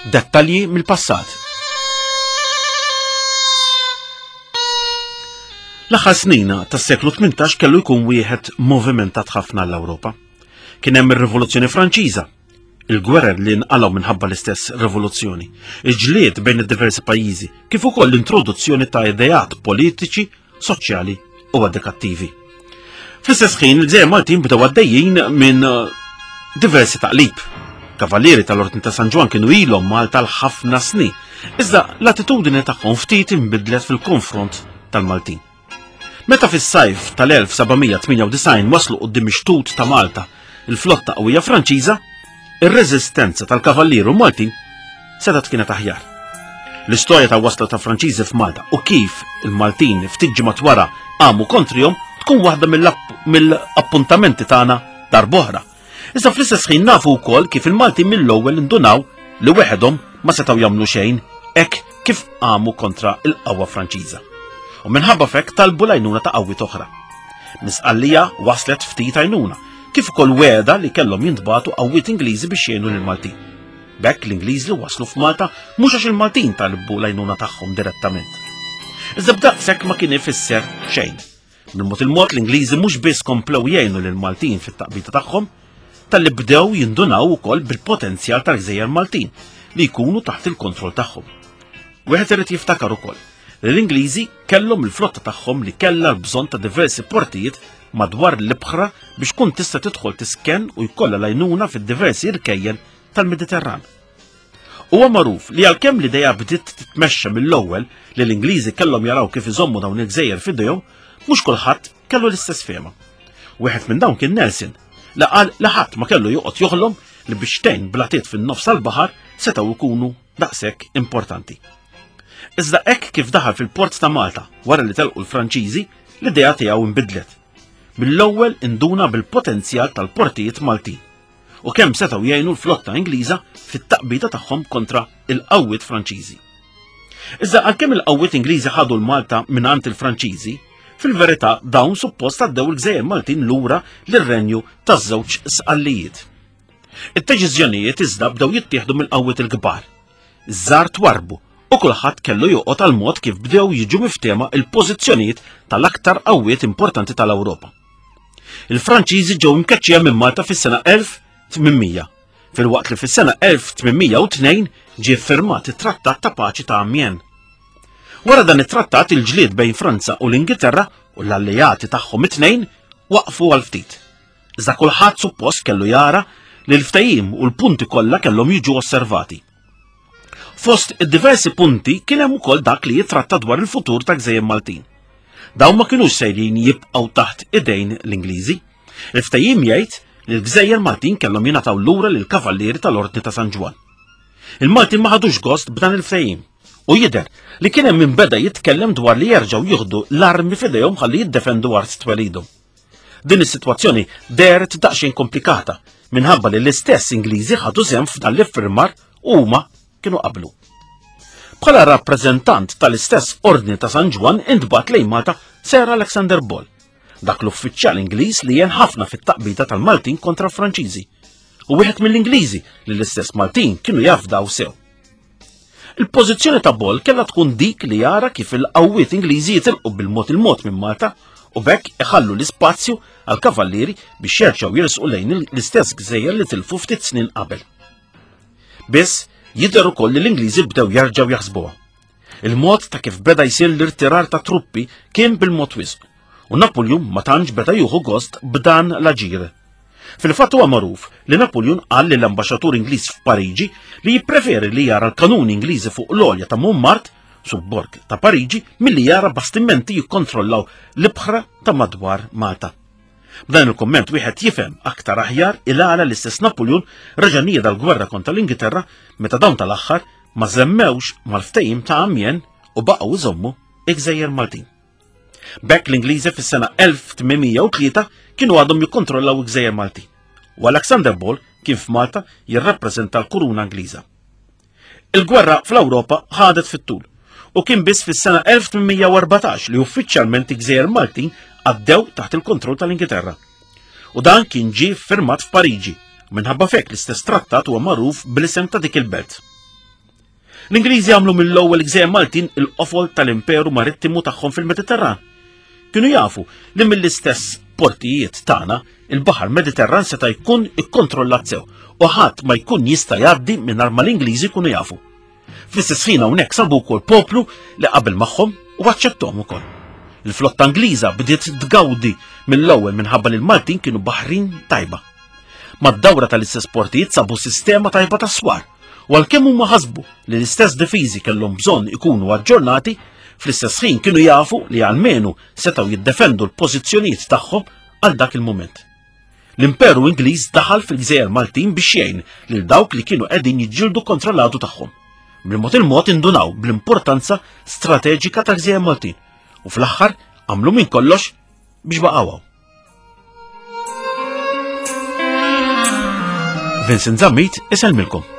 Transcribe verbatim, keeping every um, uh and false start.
dettalji mill-passat. L-aħħar snin tas-seklu tmintax kellu jkun wieħed movimentat ħafna l-Ewropa. Kien hemm ir-Rivoluzzjoni Franċiża, il-gwerer li nqalgħu minħabba l-istess rivoluzzjoni, il-ġlied bejn id-diversi pajjiżi, kif ukoll l-introduzzjoni ta' idejat politiċi, soċjali u edukattivi. Fl-istess ħin il-Gżejjer Maltin bdew għaddejjin minn diversi taqlib. Kavallieri tal-Ordni ta' San Ġwan kienu ilhom Malta l ħafna snin, iżda l-attitudini tagħhom ftit inbidlet fil-konfront tal-Maltin. Meta fis-sajf tal-elf sebgħimija tminja u disgħin waslu quddiem ix-xtut ta' Malta il-flotta qawwija Franċiża, ir-reżistenza tal-Kavallieru Maltin sedet kienet aħjar. L-istorja ta' wasla ta' Franċiżi f'Malta u kif il-Maltin ftit ġimgħat wara għamu kontrihom tkun waħda mill-appuntamenti tagħna darb'oħra. Iżda fl-istess ħin nafu wkoll kif il-Maltin mill-ewwel indunaw li weħedhom ma setgħu jagħmlu xejn hekk kif għamu kontra il-qawwa Franċiża. U minħabba fek talbu l-għajnuna ta' qawwiet oħra. Misqallija waslet ftit għajnuna, kif ukoll weda li kellhom jintbagħtu qawwiet Ingliżi biex jgħinu lill-Maltin. Bekk l-Ingliżi li waslu f'Malta mhux għax il-Maltin talbu l-għajnuna tagħhom direttament. Iżda b'daqshekk ma kien ifisser xejn. Bil-mod il-mod l-Ingliżi mhux biss komplew jgħinu lill-Maltin fit-taqbita tagħhom, tal-li bdew jindunaw ukoll bil-potenzjal tal-Gżejjer Maltin li jkunu taħt il-kontroll tagħhom. Wieħed irid jiftakar ukoll li l-Ingliżi kellhom il-flotta tagħhom li kellha l-bżonn ta' diversi portijiet madwar l-ibħra biex tkun tista' tidħol tisken u jkollha l-għajnuna fid-diversi irkejjen tal-Mediterran. Huwa magħruf li għalkemm l-idea bdiet titmexxa mill-ewwel li l-Ingliżi kellhom jaraw kif iżommu dawn il-gżejjer f'idejhom, mhux kulħadd kellu l-istess fehma. Wieħed minn dawn kien Nelson li qal li ħadd ma kellu joqgħod joħlom li biex tgħin blatiet fin-nofs tal-baħar setgħu jkunu daqshekk importanti. Iżda hekk kif daħal fil-port ta' Malta wara li telqu l-Franċiżi, l-idea tiegħu inbidlet. Mill-ewwel induna bil-potenzjal tal-portijiet Maltin u kemm setgħu jgħinu l-flotta Ingliża fit-taqbita tagħhom kontra il-qawwiet Franċiżi. Iżda għalkemm il-qawwiet Ingliżi ħadu l-Malta mingħand il-Franċiżi, fil-verità dawn suppost għaddew il-Gżejjer Maltin lura lir-renju taż-żewġ sqallijiet. It-deċiżjonijiet iżda bdew jittieħdu mill-qawwiet il-kbar. Iż-żgħar twarbu u kulħadd kellu joqgħod għal mod kif bdew jiġu miftema il-pożizzjonijiet tal-aktar qawwiet importanti tal-Ewropa. Il-Franċiżi ġew imkeċċija minn Malta fis-sena elf tminmija, filwaqt li fis-sena elf tminmija u tnejn ġie ffirmat it-Trattat ta' Paċi ta' Amiens. Wara dan it-trattat il-ġlied bejn Franza u l-Ingilterra u l-alleati tagħhom it-tnejn waqfu għal ftit. Iżda kulħadd suppost kellu jara li l-ftehim u l-punti kollha kellhom jiġu osservati. Fost id-diversi punti kien hemm ukoll dak li jitratta dwar il-futur ta' Gżejjer Maltin. Dawn ma kinux sejrin jibqgħu taħt idejn l-Ingliżi. Il-ftehim jgħid li l-Gżejjer Maltin kellhom jingħataw lura lil kavallieri tal-Ordni ta' San Ġwan. Il-Maltin ma ħadux gost b'dan il-ftehim u jidher li kien hemm min beda jitkellem dwar li jerġgħu jieħdu l-armi f'idejhom ħalli jiddefendu art twelidhom. Din is-sitwazzjoni deret daqsxejn komplikata minħabba li l-istess Ingliżi ħadu sehem f'dan l-iffirmar u huma kienu qablu. Bħala rappreżentant tal-istess Ordni ta' San Ġwan intbagħat lejn Malta Sir Alexander Ball, dak l-uffiċjal Ingliż li jien ħafna fit-taqbita tal-Maltin kontra l-Franċiżi, u wieħed mill-Ingliżi li l-istess Maltin kienu jafdaw sew. Il-pożizzjoni ta' Ball kellha tkun dik li jara kif il-qawwiet Ingliżi jitilqu bil-mod il-mod minn Malta u bekk iħallu l-ispazju għal kavallieri biex jerġgħu jirsqu lejn l-istess gżejjer li tilfu ftit snin qabel. Biss jidher ukoll li l-Ingliżi bdew jerġgħu jaħsbuha. Il-mod ta' kif beda jsir l-irtirar ta' truppi kien bil-mod wisq, u Napoleon ma tantx beda jieħu gost b'dan l-aġir. Fil-fatt huwa magħruf li Napoleon qal lill ambaxxatur Ingliż f'Pariġi li jippreferi li jara l-kanuni Ingliżi fuq l-għolja ta' Montmartre sub-borg ta' Pariġi milli jara bastimenti jikkontrollaw l-ibħra ta' madwar Malta. B'dan il-komment wieħed jifhem aktar aħjar il għala l-istess Napoleon raġanija dal-gwerra kontra l-Ingilterra meta dawn tal-aħħar ma żemmewx mal-ftehim ta' Amiens u baqgħu iżommu l-Gżejjer Maltin. Bekk l-Ingliżi fis-sena elf tminmija u tlieta kienu għadhom jikkontrollaw l-Gżejjer Maltin u Alexander Ball kien f'Malta jirrappreżenta l-Kuruna Ingliża. Il-gwerra fl-Ewropa ħadet fit-tul u kien biss fis-sena elf tminmija u erbatax li uffiċjalment l-Gżejjer Maltin għaddew taħt il-kontroll tal-Ingilterra. U dan kien ġie ffirmat f'Pariġi, minħabba fek l-istess trattat huwa magħruf bl-isem ta' dik il-belt. L-Ingliżi għamlu mill-ewwel Gżejjer Maltin il-qofol tal-imperu marittimu tagħhom fil-Mediterran. Kienu jafu li mill-istess portijiet tagħna il-Baħar Mediterran seta' jkun ikkontrollat sew u ħadd ma jkun jista' jgħaddi mingħajr ma l-Ingliżi jkunu jafu. Fl-istess ħin hawnhekk sabu wkoll poplu li qabel magħhom u aċċettom ukoll. Il-flotta Ingliża bdiet tgawdi mill-ewwel minħabba li l-Maltin kienu baħrin tajba. Mad-dawra tal-istess portijiet sabu sistema tajba tas-swar u għalkemm huma ħasbu li l-istess difiżi kellhom bżonn ikunu aġġornati, fl-istess ħin kienu jafu li għalmenu setgħu jiddefendu l-pożizzjonijiet tagħhom għal dak il-mument. L-Imperu Ingliż daħal fil-Gżejjer Maltin biex jgħin lil dawk li kienu qegħdin jiġġieldu kontra l-għadu tagħhom. Bil-mod il-mod indunaw bl-importanza strateġika ta' Gżejjer Maltin u fl-aħħar għamlu minn kollox biex baqgħu. Vincent Zammit iselmilkom.